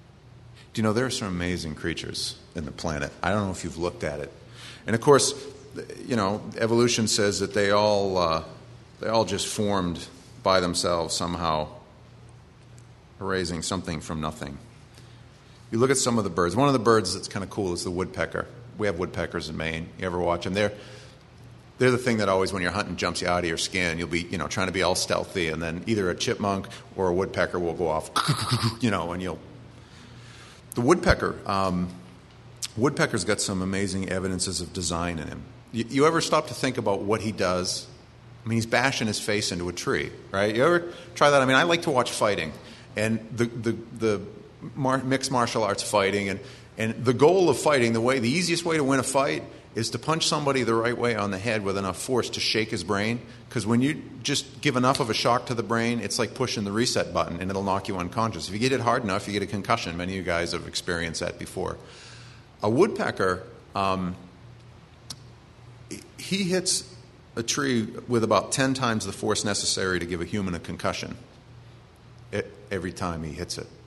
Do you know there are some amazing creatures in the planet? I don't know if you've looked at it. And of course, you know, evolution says that they all uh, they all just formed by themselves somehow, raising something from nothing. You look at some of the birds. One of the birds that's kind of cool is the woodpecker. We have woodpeckers in Maine. You ever watch them? They're they're the thing that always, when you're hunting, jumps you out of your skin. You'll be, you know, trying to be all stealthy, and then either a chipmunk or a woodpecker will go off, you know, and you'll. The woodpecker, um, woodpecker's got some amazing evidences of design in him. You, you ever stop to think about what he does? I mean, he's bashing his face into a tree, right? You ever try that? I mean, I like to watch fighting, and the the the mar- mixed martial arts fighting, and and the goal of fighting, the way, the easiest way to win a fight is to punch somebody the right way on the head with enough force to shake his brain. Because when you just give enough of a shock to the brain, it's like pushing the reset button, and it'll knock you unconscious. If you get it hard enough, you get a concussion. Many of you guys have experienced that before. A woodpecker, um, he hits a tree with about ten times the force necessary to give a human a concussion every time he hits it.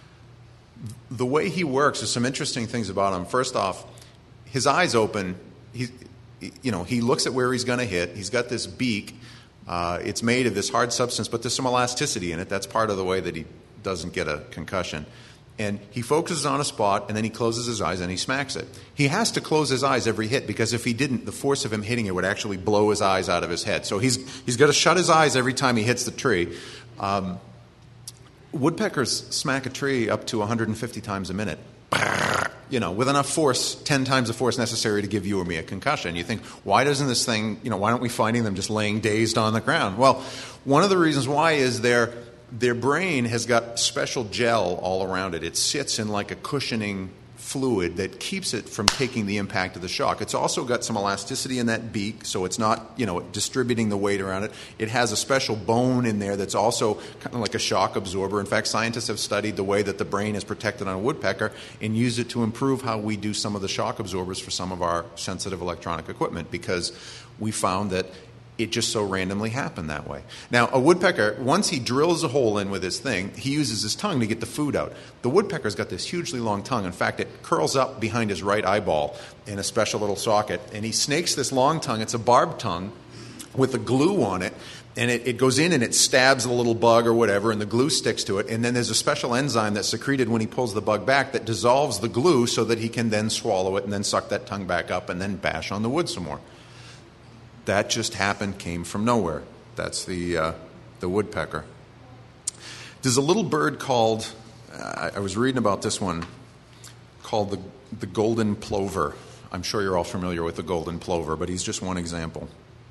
The way he works, there's some interesting things about him. First off, his eyes open. He, you know, he looks at where he's going to hit. He's got this beak. Uh, it's made of this hard substance, but there's some elasticity in it. That's part of the way that he doesn't get a concussion. And he focuses on a spot, and then he closes his eyes and he smacks it. He has to close his eyes every hit, because if he didn't, the force of him hitting it would actually blow his eyes out of his head. So he's he's got to shut his eyes every time he hits the tree. Um, woodpeckers smack a tree up to one hundred fifty times a minute. You know, with enough force, ten times the force necessary to give you or me a concussion. You think, why doesn't this thing, you know, why aren't we finding them just laying dazed on the ground? Well, one of the reasons why is their their brain has got special gel all around it. It sits in like a cushioning fluid that keeps it from taking the impact of the shock. It's also got some elasticity in that beak, so it's not, you know, distributing the weight around it. It has a special bone in there that's also kind of like a shock absorber. In fact, scientists have studied the way that the brain is protected on a woodpecker and use it to improve how we do some of the shock absorbers for some of our sensitive electronic equipment, because we found that it just so randomly happened that way. Now, a woodpecker, once he drills a hole in with his thing, he uses his tongue to get the food out. The woodpecker's got this hugely long tongue. In fact, it curls up behind his right eyeball in a special little socket, and he snakes this long tongue. It's a barbed tongue with a glue on it, and it, it goes in and it stabs a little bug or whatever, and the glue sticks to it. And then there's a special enzyme that's secreted when he pulls the bug back that dissolves the glue so that he can then swallow it and then suck that tongue back up and then bash on the wood some more. That just happened, came from nowhere. That's the uh, the woodpecker. There's a little bird called, uh, I was reading about this one, called the, the golden plover. I'm sure you're all familiar with the golden plover, but he's just one example.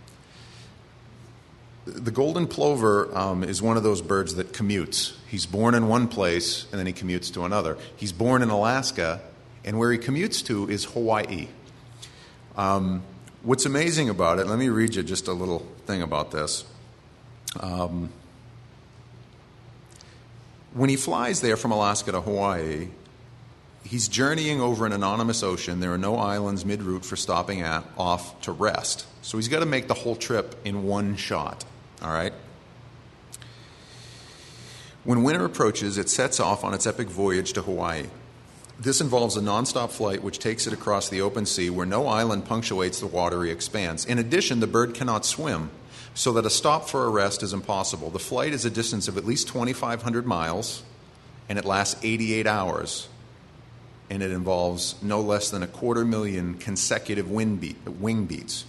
The golden plover um, is one of those birds that commutes. He's born in one place, and then he commutes to another. He's born in Alaska, and where he commutes to is Hawaii. Um... What's amazing about it, let me read you just a little thing about this. Um, when he flies there from Alaska to Hawaii, he's journeying over an anonymous ocean. There are no islands mid-route for stopping at, off to rest. So he's got to make the whole trip in one shot, all right? When winter approaches, it sets off on its epic voyage to Hawaii. This involves a nonstop flight which takes it across the open sea where no island punctuates the watery expanse. In addition, the bird cannot swim, so that a stop for a rest is impossible. The flight is a distance of at least twenty-five hundred miles, and it lasts eighty-eight hours, and it involves no less than a quarter million consecutive wind beat, wing beats.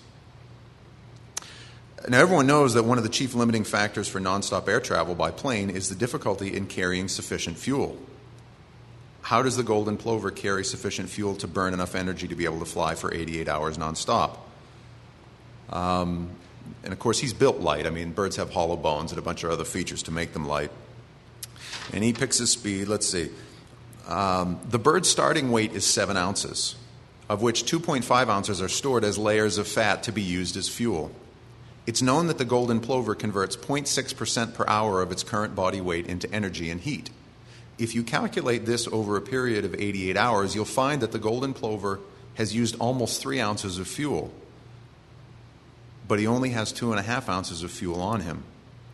Now, everyone knows that one of the chief limiting factors for nonstop air travel by plane is the difficulty in carrying sufficient fuel. How does the golden plover carry sufficient fuel to burn enough energy to be able to fly for eighty-eight hours nonstop? Um, and of course, he's built light. I mean, birds have hollow bones and a bunch of other features to make them light. And he picks his speed. Let's see. Um, the bird's starting weight is seven ounces, of which two point five ounces are stored as layers of fat to be used as fuel. It's known that the golden plover converts zero point six percent per hour of its current body weight into energy and heat. If you calculate this over a period of eighty-eight hours, you'll find that the golden plover has used almost three ounces of fuel, but he only has two and a half ounces of fuel on him.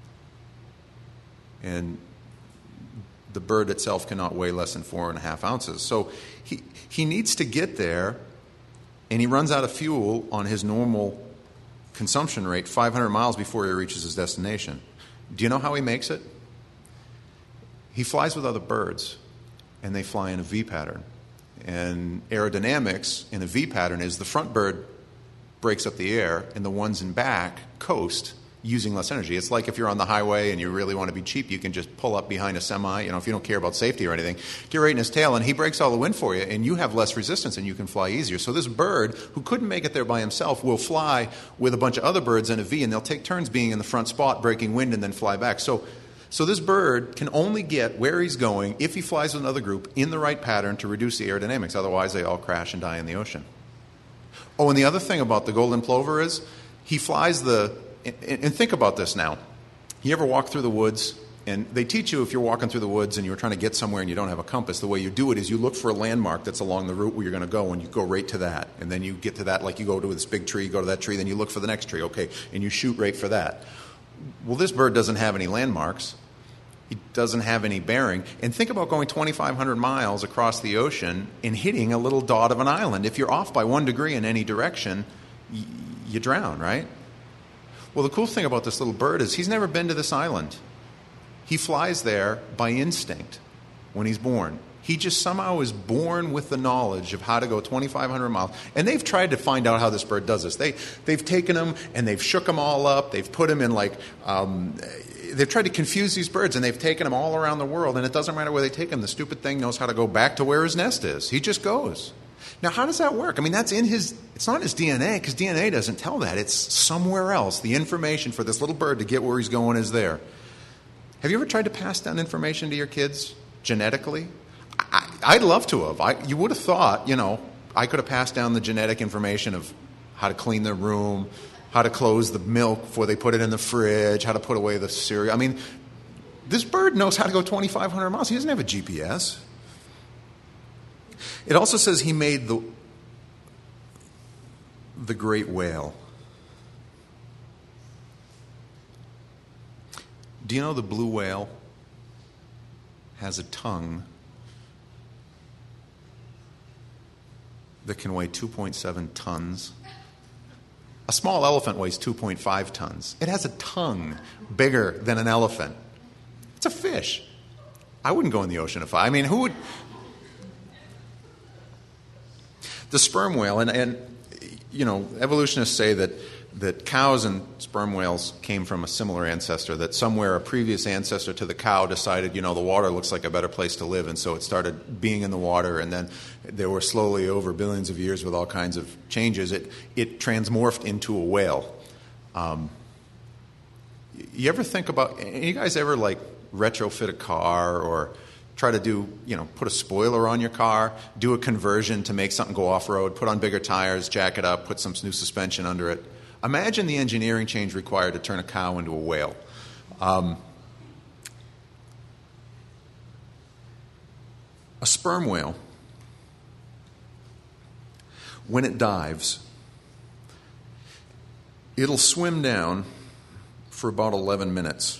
And the bird itself cannot weigh less than four and a half ounces. So he, he needs to get there and he runs out of fuel on his normal consumption rate five hundred miles before he reaches his destination. Do you know how he makes it? He flies with other birds, and they fly in a V pattern. And aerodynamics in a V pattern is the front bird breaks up the air, and the ones in back coast using less energy. It's like if you're on the highway and you really want to be cheap, you can just pull up behind a semi, you know, if you don't care about safety or anything, get right in his tail, and he breaks all the wind for you, and you have less resistance, and you can fly easier. So this bird, who couldn't make it there by himself, will fly with a bunch of other birds in a V, and they'll take turns being in the front spot, breaking wind, and then fly back. So So this bird can only get where he's going if he flies with another group in the right pattern to reduce the aerodynamics. Otherwise, they all crash and die in the ocean. Oh, and the other thing about the golden plover is he flies the... And, and think about this now. You ever walk through the woods? And they teach you if you're walking through the woods and you're trying to get somewhere and you don't have a compass, the way you do it is you look for a landmark that's along the route where you're going to go, and you go right to that. And then you get to that, like you go to this big tree, you go to that tree, then you look for the next tree, okay, and you shoot right for that. Well, this bird doesn't have any landmarks. He doesn't have any bearing. And think about going twenty-five hundred miles across the ocean and hitting a little dot of an island. If you're off by one degree in any direction, y- you drown, right? Well, the cool thing about this little bird is he's never been to this island. He flies there by instinct when he's born. He just somehow is born with the knowledge of how to go twenty-five hundred miles. And they've tried to find out how this bird does this. They, they've taken him and they've shook them all up. They've put him in like, um, they've tried to confuse these birds, and they've taken them all around the world. And it doesn't matter where they take him. The stupid thing knows how to go back to where his nest is. He just goes. Now, how does that work? I mean, that's in his, it's not his D N A, because D N A doesn't tell that. It's somewhere else. The information for this little bird to get where he's going is there. Have you ever tried to pass down information to your kids genetically? I, I'd love to have. I, you would have thought, you know, I could have passed down the genetic information of how to clean their room, how to close the milk before they put it in the fridge, how to put away the cereal. I mean, this bird knows how to go twenty-five hundred miles. He doesn't have a G P S. It also says he made the, the great whale. Do you know the blue whale has a tongue that can weigh two point seven tons? A small elephant weighs two point five tons. It has a tongue bigger than an elephant. It's a fish. I wouldn't go in the ocean if I... I mean, who would... The sperm whale, and, and you know, evolutionists say that, that cows and sperm whales came from a similar ancestor, that somewhere a previous ancestor to the cow decided, you know, the water looks like a better place to live, and so it started being in the water, and then there were slowly, over billions of years with all kinds of changes, it, it transmorphed into a whale. Um, you ever think about, you guys ever, like, retrofit a car or try to do, you know, put a spoiler on your car, do a conversion to make something go off-road, put on bigger tires, jack it up, put some new suspension under it? Imagine the engineering change required to turn a cow into a whale. Um, a sperm whale, when it dives, it'll swim down for about eleven minutes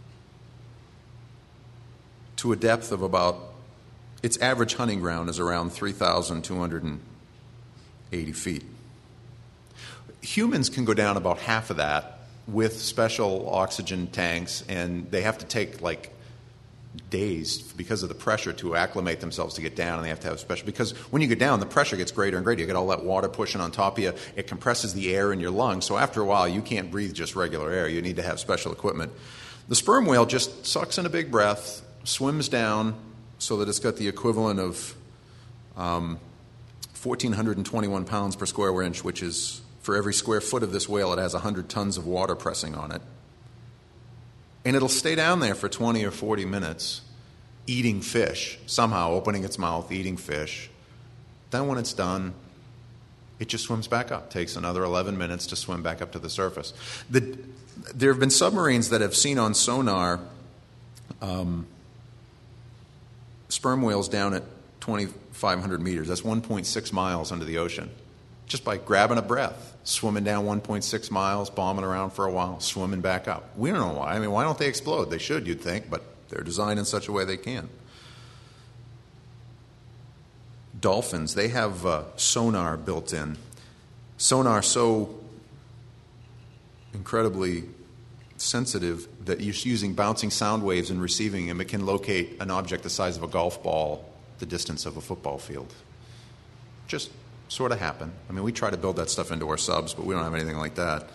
to a depth of about, its average hunting ground is around three thousand two hundred eighty feet. Humans can go down about half of that with special oxygen tanks, and they have to take like days because of the pressure to acclimate themselves to get down, and they have to have special, because when you get down, the pressure gets greater and greater. You get all that water pushing on top of you. It compresses the air in your lungs, so after a while, you can't breathe just regular air. You need to have special equipment. The sperm whale just sucks in a big breath, swims down so that it's got the equivalent of um, one thousand four hundred twenty-one pounds per square inch, which is, for every square foot of this whale, it has one hundred tons of water pressing on it. And it'll stay down there for twenty or forty minutes, eating fish, somehow opening its mouth, eating fish. Then when it's done, it just swims back up. Takes another eleven minutes to swim back up to the surface. The, there have been submarines that have seen on sonar um, sperm whales down at twenty-five hundred meters. That's one point six miles under the ocean. Just by grabbing a breath, swimming down one point six miles, bombing around for a while, swimming back up. We don't know why. I mean, why don't they explode? They should, you'd think, but they're designed in such a way they can. Dolphins, they have uh, sonar built in. sonar so incredibly sensitive that you're using bouncing sound waves and receiving them, it can locate an object the size of a golf ball the distance of a football field. Just sort of happen. I mean, we try to build that stuff into our subs, but we don't have anything like that.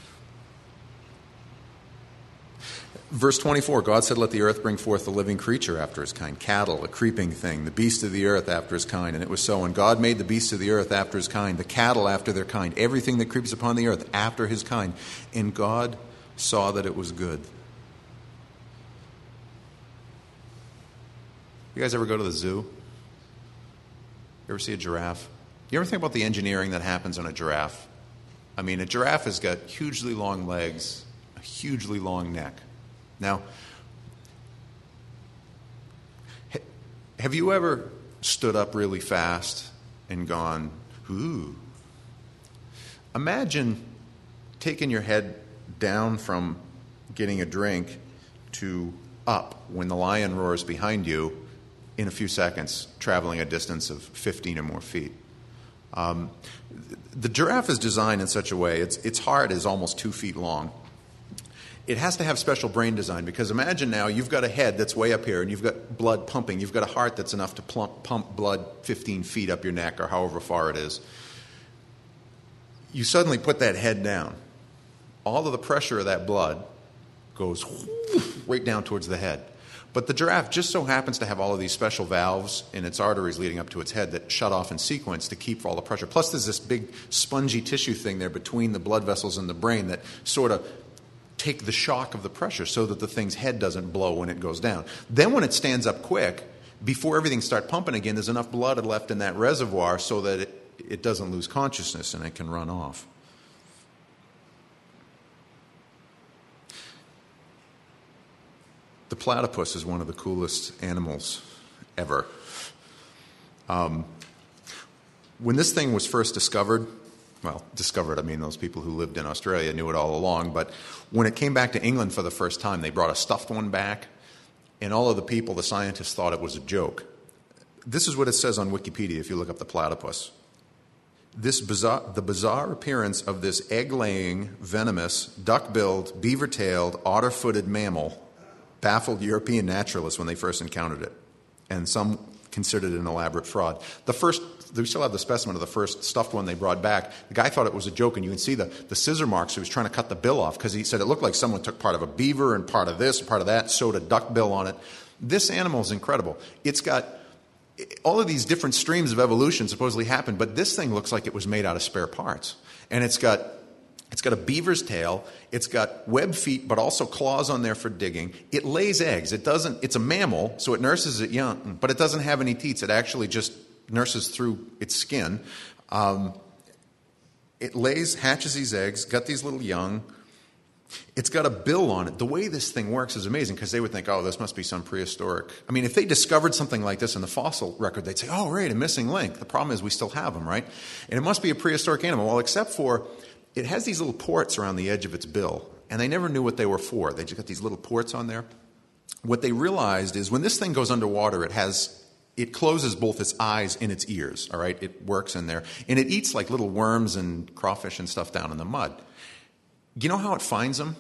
Verse twenty-four, God said, let the earth bring forth a living creature after his kind, cattle, a creeping thing, the beast of the earth after his kind. And it was so. And God made the beasts of the earth after his kind, the cattle after their kind, everything that creeps upon the earth after his kind. And God saw that it was good. You guys ever go to the zoo? You ever see a giraffe? You ever think about the engineering that happens on a giraffe? I mean, a giraffe has got hugely long legs, a hugely long neck. Now, have you ever stood up really fast and gone, ooh? Imagine taking your head down from getting a drink to up when the lion roars behind you in a few seconds, traveling a distance of fifteen or more feet. Um, the giraffe is designed in such a way, its, its heart is almost two feet long. It has to have special brain design, because imagine now you've got a head that's way up here and you've got blood pumping. You've got a heart that's enough to plump, pump blood fifteen feet up your neck or however far it is. You suddenly put that head down. All of the pressure of that blood goes right down towards the head. But the giraffe just so happens to have all of these special valves in its arteries leading up to its head that shut off in sequence to keep all the pressure. Plus there's this big spongy tissue thing there between the blood vessels and the brain that sort of take the shock of the pressure so that the thing's head doesn't blow when it goes down. Then when it stands up quick, before everything starts pumping again, there's enough blood left in that reservoir so that it, it doesn't lose consciousness and it can run off. The platypus is one of the coolest animals ever. Um, when this thing was first discovered, well, discovered, I mean, those people who lived in Australia knew it all along, but when it came back to England for the first time, they brought a stuffed one back, and all of the people, the scientists, thought it was a joke. This is what it says on Wikipedia if you look up the platypus. This bizarre, the bizarre appearance of this egg-laying, venomous, duck-billed, beaver-tailed, otter-footed mammal baffled European naturalists when they first encountered it, and some considered it an elaborate fraud. The first, we still have the specimen of the first stuffed one they brought back. The guy thought it was a joke, and you can see the, the scissor marks. He was trying to cut the bill off because he said it looked like someone took part of a beaver and part of this and part of that, sewed a duck bill on it. This animal is incredible. It's got all of these different streams of evolution supposedly happened, but this thing looks like it was made out of spare parts. And it's got It's got a beaver's tail. It's got webbed feet, but also claws on there for digging. It lays eggs. It doesn't. It's a mammal, so it nurses it young, but it doesn't have any teats. It actually just nurses through its skin. Um, it lays, hatches these eggs, got these little young. It's got a bill on it. The way this thing works is amazing, because they would think, oh, this must be some prehistoric. I mean, if they discovered something like this in the fossil record, they'd say, oh, right, a missing link. The problem is we still have them, right? And it must be a prehistoric animal. Well, except for it has these little ports around the edge of its bill, and they never knew what they were for. They just got these little ports on there. What they realized is when this thing goes underwater, it has it closes both its eyes and its ears, all right? It works in there. And it eats like little worms and crawfish and stuff down in the mud. You know how it finds them?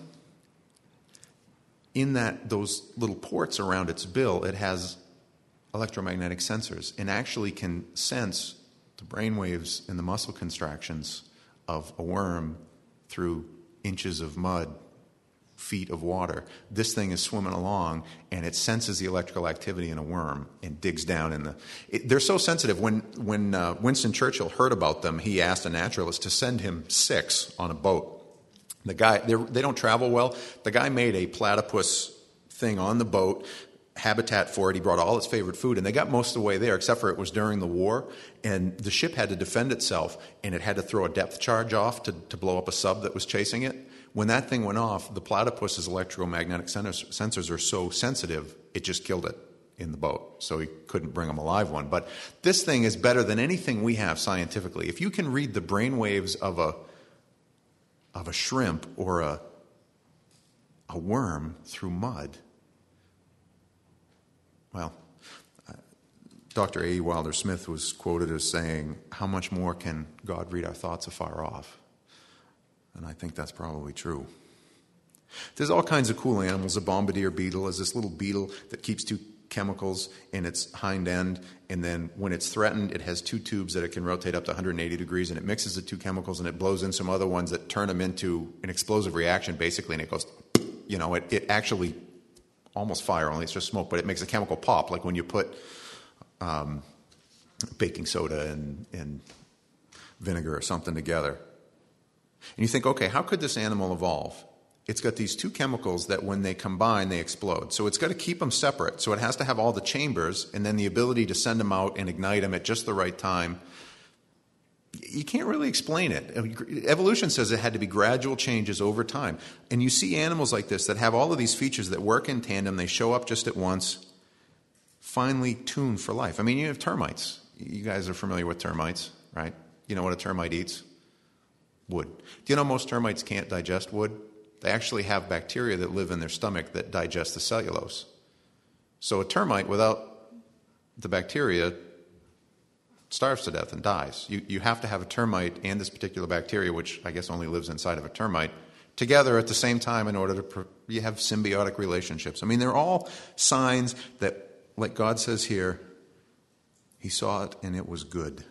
In that those little ports around its bill, it has electromagnetic sensors and actually can sense the brain waves and the muscle contractions of a worm through inches of mud, feet of water. This thing is swimming along, and it senses the electrical activity in a worm and digs down in the... It, they're so sensitive. When, when uh, Winston Churchill heard about them, he asked a naturalist to send him six on a boat. The guy, they don't travel well. The guy made a platypus thing on the boat, habitat for it. He brought all its favorite food, and they got most of the way there, except for it was during the war, and the ship had to defend itself, and it had to throw a depth charge off to, to blow up a sub that was chasing it. When that thing went off, the platypus's electromagnetic sensors, sensors are so sensitive, it just killed it in the boat, so he couldn't bring him a live one. But this thing is better than anything we have scientifically. If you can read the brain waves of a of a shrimp or a a worm through mud, well, Doctor A E Wilder Smith was quoted as saying, "How much more can God read our thoughts afar off?" And I think that's probably true. There's all kinds of cool animals. A bombardier beetle is this little beetle that keeps two chemicals in its hind end, and then when it's threatened, it has two tubes that it can rotate up to one hundred eighty degrees, and it mixes the two chemicals, and it blows in some other ones that turn them into an explosive reaction, basically, and it goes, you know, it, it actually, almost fire, only it's just smoke, but it makes a chemical pop, like when you put um, baking soda and, and vinegar or something together. And you think, okay, how could this animal evolve? It's got these two chemicals that when they combine, they explode. So it's got to keep them separate. So it has to have all the chambers and then the ability to send them out and ignite them at just the right time. You can't really explain it. Evolution says it had to be gradual changes over time. And you see animals like this that have all of these features that work in tandem. They show up just at once, finely tuned for life. I mean, you have termites. You guys are familiar with termites, right? You know what a termite eats? Wood. Do you know most termites can't digest wood? They actually have bacteria that live in their stomach that digest the cellulose. So a termite without the bacteria starves to death and dies. You, you have to have a termite and this particular bacteria, which I guess only lives inside of a termite, together at the same time in order to pro- you have symbiotic relationships. I mean, they're all signs that, like God says here, He saw it and it was good.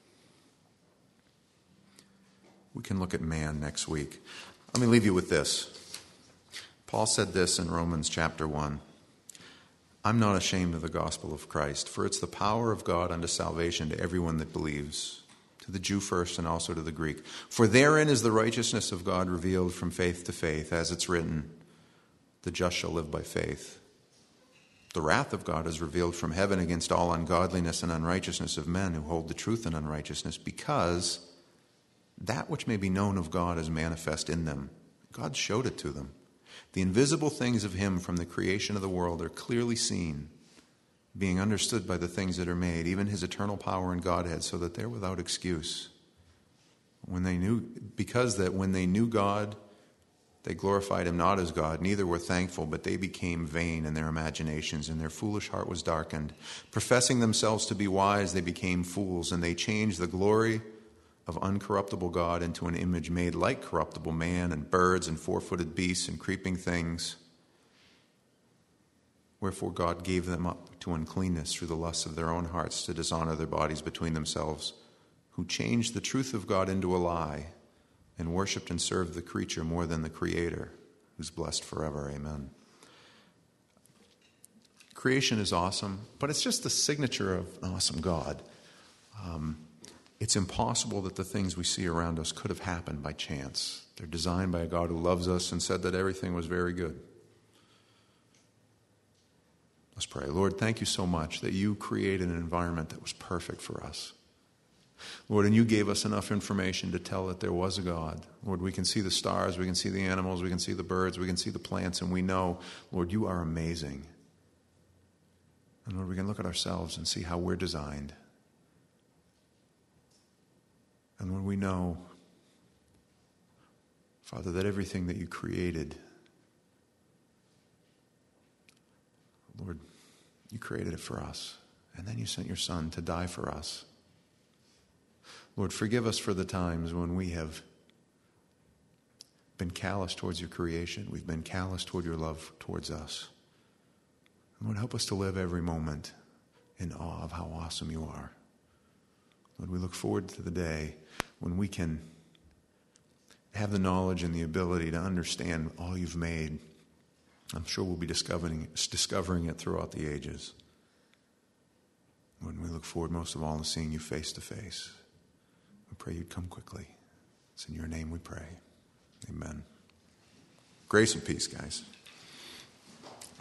We can look at man next week. Let me leave you with this. Paul said this in Romans chapter one. I'm not ashamed of the gospel of Christ, for it's the power of God unto salvation to everyone that believes, to the Jew first and also to the Greek. For therein is the righteousness of God revealed from faith to faith, as it's written, the just shall live by faith. The wrath of God is revealed from heaven against all ungodliness and unrighteousness of men who hold the truth in unrighteousness, because that which may be known of God is manifest in them. God showed it to them. The invisible things of Him from the creation of the world are clearly seen, being understood by the things that are made, even His eternal power and Godhead, so that they're without excuse. When they knew, because that when they knew God, they glorified Him not as God, neither were thankful, but they became vain in their imaginations, and their foolish heart was darkened. Professing themselves to be wise, they became fools, and they changed the glory of uncorruptible God into an image made like corruptible man and birds and four-footed beasts and creeping things. Wherefore God gave them up to uncleanness through the lusts of their own hearts to dishonor their bodies between themselves, who changed the truth of God into a lie and worshipped and served the creature more than the Creator, who's blessed forever. Amen. Creation is awesome, but it's just the signature of an awesome God. Um, It's impossible that the things we see around us could have happened by chance. They're designed by a God who loves us and said that everything was very good. Let's pray. Lord, thank you so much that you created an environment that was perfect for us. Lord, and you gave us enough information to tell that there was a God. Lord, we can see the stars, we can see the animals, we can see the birds, we can see the plants, and we know, Lord, you are amazing. And Lord, we can look at ourselves and see how we're designed. And when we know, Father, that everything that you created, Lord, you created it for us. And then you sent your Son to die for us. Lord, forgive us for the times when we have been callous towards your creation. We've been callous toward your love towards us. And Lord, help us to live every moment in awe of how awesome you are. Lord, we look forward to the day when we can have the knowledge and the ability to understand all you've made. I'm sure we'll be discovering, discovering it throughout the ages. Lord, we look forward most of all to seeing you face to face. We pray you'd come quickly. It's in your name we pray. Amen. Grace and peace, guys.